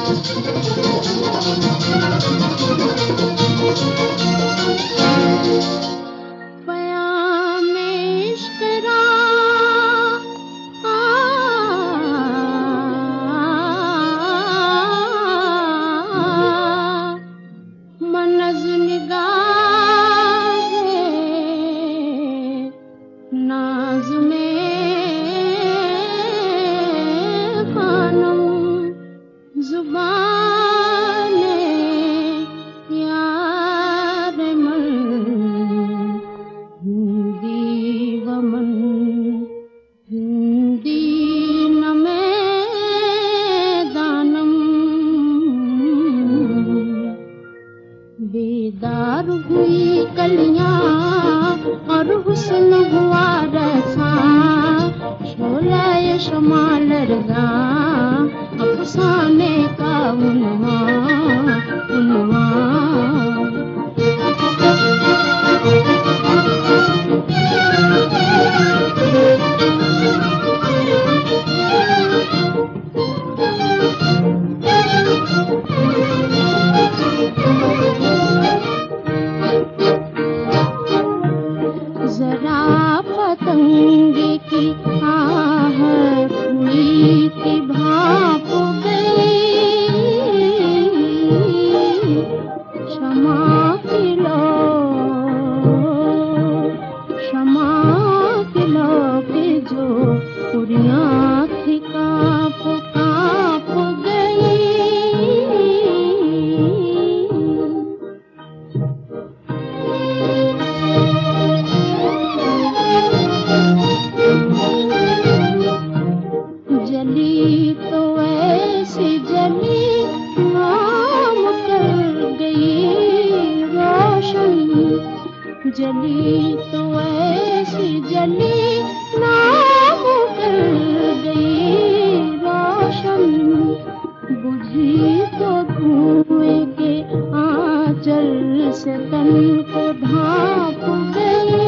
बेदार हुई कलियां और हुस्न हुआ रसा, शोला ये शमा लरगा अफसाने का उन्वान जरा पतंगे की आहट हुई थी भाप गई, क्षमा किलो के जो उड़ियां थी कांप गई। जली तो ऐसी जली नाम कर गई रोशन, जली तो ऐसी जली नाम कर गई रोशन, बुझी तो धुएं के आंचल से तन को ढांप गई।